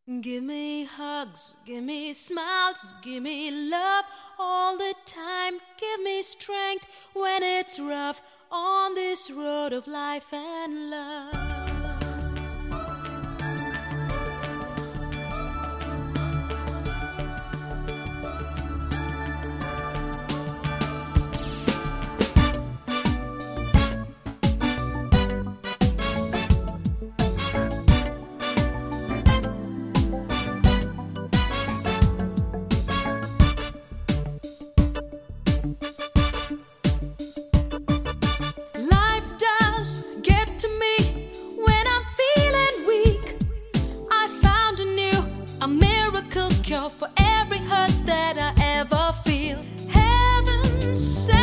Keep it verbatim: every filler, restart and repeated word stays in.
Give me hugs, give me smiles, give me love all the time. Give me strength when it's rough on this road of life and love. Life does get to me when I'm feeling weak. I found a new, a miracle cure for every hurt that I ever feel. Heaven sent